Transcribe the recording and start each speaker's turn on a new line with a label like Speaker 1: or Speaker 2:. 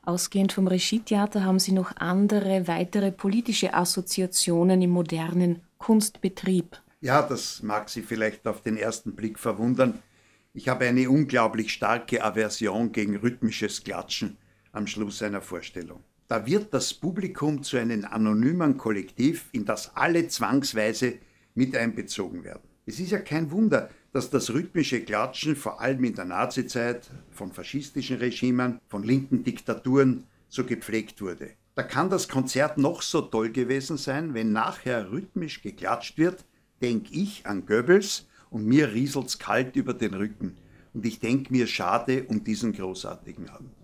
Speaker 1: Ausgehend vom Regietheater haben Sie noch andere, weitere politische Assoziationen im modernen Kunstbetrieb.
Speaker 2: Ja, das mag Sie vielleicht auf den ersten Blick verwundern. Ich habe eine unglaublich starke Aversion gegen rhythmisches Klatschen am Schluss einer Vorstellung. Da wird das Publikum zu einem anonymen Kollektiv, in das alle zwangsweise mit einbezogen werden. Es ist ja kein Wunder, dass das rhythmische Klatschen vor allem in der Nazizeit von faschistischen Regimen, von linken Diktaturen so gepflegt wurde. Da kann das Konzert noch so toll gewesen sein, wenn nachher rhythmisch geklatscht wird, denke ich an Goebbels und mir rieselt's kalt über den Rücken. Und ich denke mir, schade um diesen großartigen Abend.